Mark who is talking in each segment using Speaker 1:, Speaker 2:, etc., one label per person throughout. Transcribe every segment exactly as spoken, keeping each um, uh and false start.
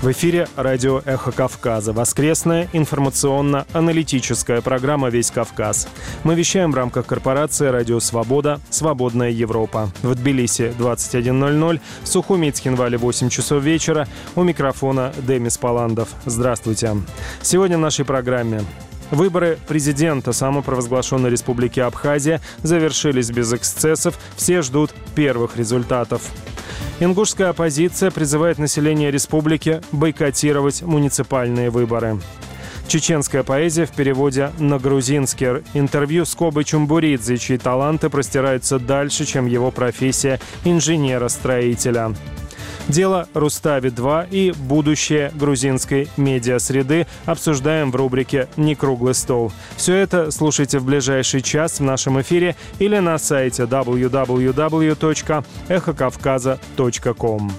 Speaker 1: В эфире радио «Эхо Кавказа». Воскресная информационно-аналитическая программа «Весь Кавказ». Мы вещаем в рамках корпорации «Радио Свобода. Свободная Европа». В Тбилиси двадцать один ноль ноль, в Сухуми и Цхинвале восемь часов вечера. У микрофона Демис Паландов. Здравствуйте. Сегодня в нашей программе. Выборы президента самопровозглашенной республики Абхазия завершились без эксцессов. Все ждут первых результатов. Ингушская оппозиция призывает население республики бойкотировать муниципальные выборы. Чеченская поэзия в переводе на грузинский. Интервью с Кобой Чумбуридзе, чьи таланты простираются дальше, чем его профессия инженера-строителя. Дело Рустави-два и будущее грузинской медиасреды обсуждаем в рубрике «Не круглый стол». Все это слушайте в ближайший час в нашем эфире или на сайте дабл ю дабл ю дабл ю точка эхо кавказа точка ком.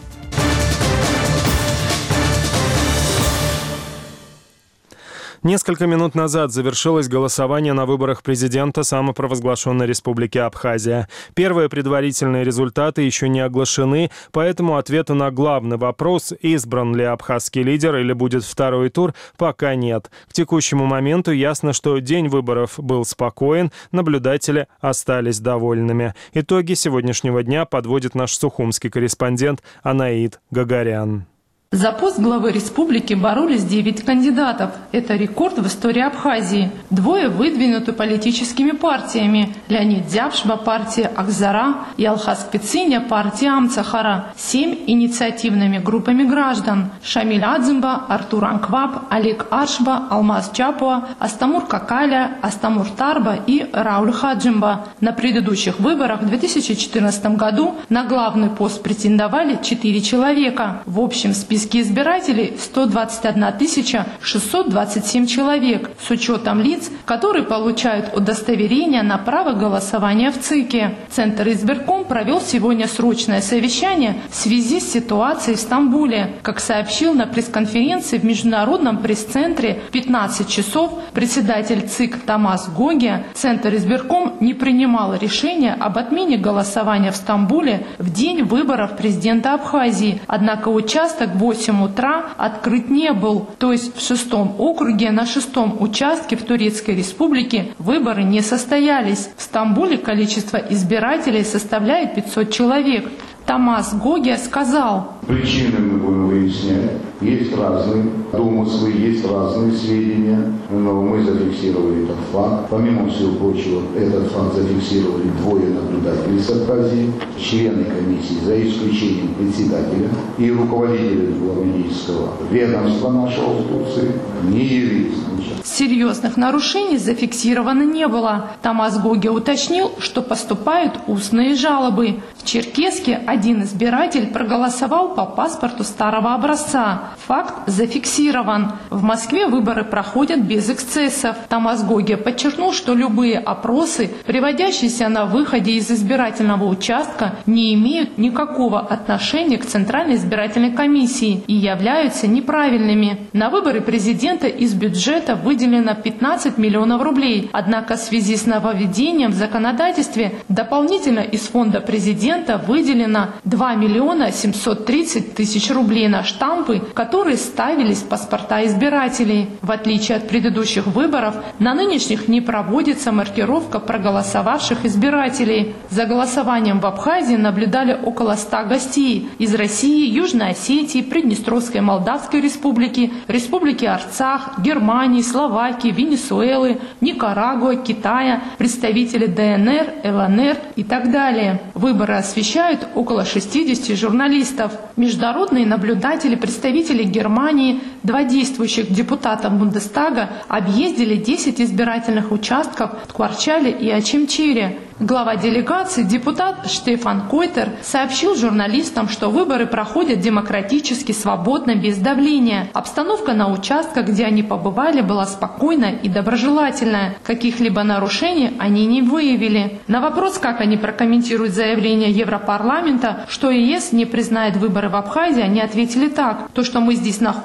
Speaker 1: Несколько минут назад завершилось голосование на выборах президента самопровозглашенной республики Абхазия. Первые предварительные результаты еще не оглашены, поэтому ответа на главный вопрос, избран ли абхазский лидер или будет второй тур, пока нет. К текущему моменту ясно, что день выборов был спокоен, наблюдатели остались довольными. Итоги сегодняшнего дня подводит наш сухумский корреспондент Анаид Гагарян.
Speaker 2: За пост главы республики боролись девять кандидатов. Это рекорд в истории Абхазии. Двое выдвинуты политическими партиями. Леонид Дзябшба, партия Акзара, и Алхаз Пициня, партия Амцахара. Семь инициативными группами граждан. Шамиль Адзимба, Артур Анкваб, Олег Аршба, Алмаз Чапуа, Астамур Какаля, Астамур Тарба и Рауль Хаджимба. На предыдущих выборах в две тысячи четырнадцатом году на главный пост претендовали четыре человека. В общем списке В списке избирателей сто двадцать одна тысяча шестьсот двадцать семь человек, с учетом лиц, которые получают удостоверение на право голосования в ЦИКе. Центр избирком провел сегодня срочное совещание в связи с ситуацией в Стамбуле. Как сообщил на пресс-конференции в Международном пресс-центре в пятнадцать часов председатель ЦИК Тамас Гогия, Центр избирком не принимал решения об отмене голосования в Стамбуле в день выборов президента Абхазии. Однако участок в восемь утра открыт не был. То есть в шестом округе на шестом участке в Турецкой республике выборы не состоялись. В Стамбуле количество избирателей составляет пятьсот человек. Тамас Гогия сказал:
Speaker 3: причины мы будем выяснять. Есть разные домыслы, есть разные сведения, но мы зафиксировали этот факт. Помимо всего прочего, этот факт зафиксировали двое наблюдателей с Абхазии, члены комиссии, за исключением председателя и руководителя дипломатического ведомства нашего в Турции, не явились.
Speaker 2: Серьезных нарушений зафиксировано не было. Тамас Гогия уточнил, что поступают устные жалобы. В Черкесске один избиратель проголосовал по паспорту старого образца. Факт зафиксирован. В Москве выборы проходят без эксцессов. Тамас Гогия подчеркнул, что любые опросы, приводящиеся на выходе из избирательного участка, не имеют никакого отношения к Центральной избирательной комиссии и являются неправильными. На выборы президента из бюджета выделено пятнадцать миллионов рублей. Однако в связи с нововведением в законодательстве дополнительно из фонда президента выделено два миллиона семьсот тридцать тысяч рублей на штампы, которые ставились в паспорта избирателей. В отличие от предыдущих выборов, на нынешних не проводится маркировка проголосовавших избирателей. За голосованием в Абхазии наблюдали около ста гостей из России, Южной Осетии, Приднестровской Молдавской Республики, Республики Арцах, Германии, Словакии, Венесуэлы, Никарагуа, Китая, представители ДНР, ЛНР и так далее. Выборы освещают около шестидесяти журналистов. Международные наблюдатели, представители Германии, два действующих депутата Бундестага объездили десять избирательных участков в Ткварчале и Очимчире. Глава делегации, депутат Штефан Койтер, сообщил журналистам, что выборы проходят демократически, свободно, без давления. Обстановка на участках, где они побывали, была спокойная и доброжелательная. Каких-либо нарушений они не выявили. На вопрос, как они прокомментируют заявление Европарламента, что ЕС не признает выборы в Абхазии, они ответили так: то, что мы здесь находимся,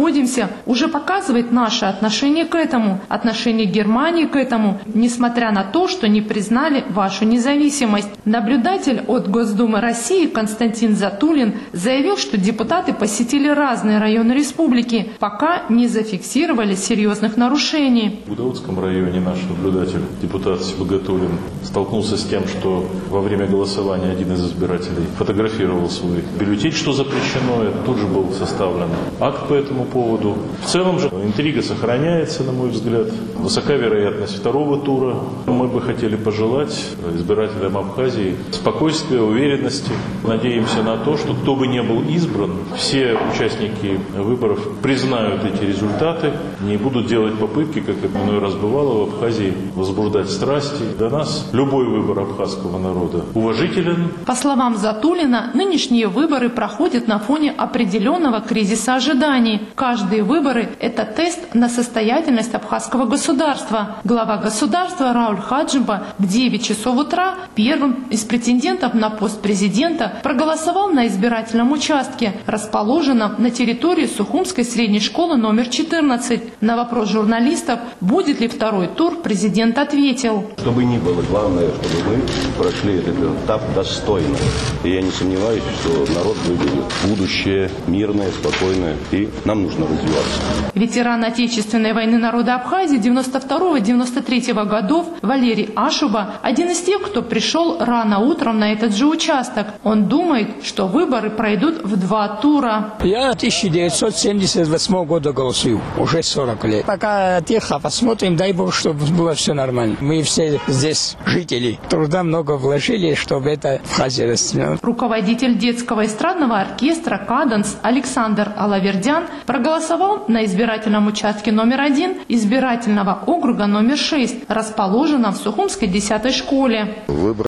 Speaker 2: работе уже показывает наше отношение к этому, отношение Германии к этому, несмотря на то, что не признали вашу независимость. Наблюдатель от Госдумы России Константин Затулин заявил, что депутаты посетили разные районы республики, пока не зафиксировали серьезных нарушений.
Speaker 4: В Гудаутском районе наш наблюдатель, депутат Сибагатуллин, столкнулся с тем, что во время голосования один из избирателей фотографировал свой бюллетень, что запрещено, это тут же был составлен акт по этому поводу. В целом же интрига сохраняется, на мой взгляд. Высока вероятность второго тура. Мы бы хотели пожелать избирателям Абхазии спокойствия, уверенности. Надеемся на то, что кто бы ни был избран, все участники выборов признают эти результаты, не будут делать попытки, как это иной раз бывало в Абхазии, возбуждать страсти. Для нас любой выбор абхазского народа уважителен.
Speaker 2: По словам Затулина, нынешние выборы проходят на фоне определенного кризиса ожиданий. Каждые выборы – это тест на состоятельность абхазского государства. Глава государства Рауль Хаджиба в девять часов утра первым из претендентов на пост президента проголосовал на избирательном участке, расположенном на территории Сухумской средней школы номер четырнадцать. На вопрос журналистов, будет ли второй тур, президент ответил:
Speaker 5: Чтобы ни было, главное, чтобы мы прошли этот этап достойно. И я не сомневаюсь, что народ выберет будущее мирное, спокойное, и нам нужно развиваться.
Speaker 2: Ветеран Отечественной войны народа Абхазии девяносто второго — девяносто третьего годов Валерий Ашуба – один из тех, кто пришел рано утром на этот же участок. Он думает, что выборы пройдут в два тура.
Speaker 6: Я тысяча девятьсот семьдесят восьмого года голосую, уже сорок лет. Пока тихо посмотрим, дай Бог, чтобы было все нормально. Мы все здесь жители, труда много вложили, чтобы это в Абхазии расцвело.
Speaker 2: Руководитель детского эстрадного оркестра «Каданс» Александр Алавердян проголосовал на избирательном участке номер один избирательного округа номер шесть, расположенном в Сухумской десятой школе.
Speaker 7: Выбор